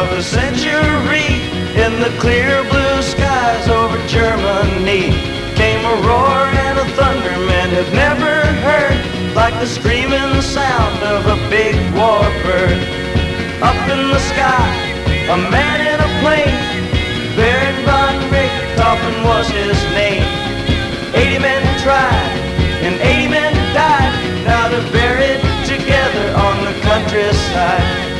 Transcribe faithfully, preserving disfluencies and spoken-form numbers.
of the century. In the clear blue skies over Germany came a roar and a thunder men have never heard, like the screaming sound of a big warbird. Up in the sky, a man in a plane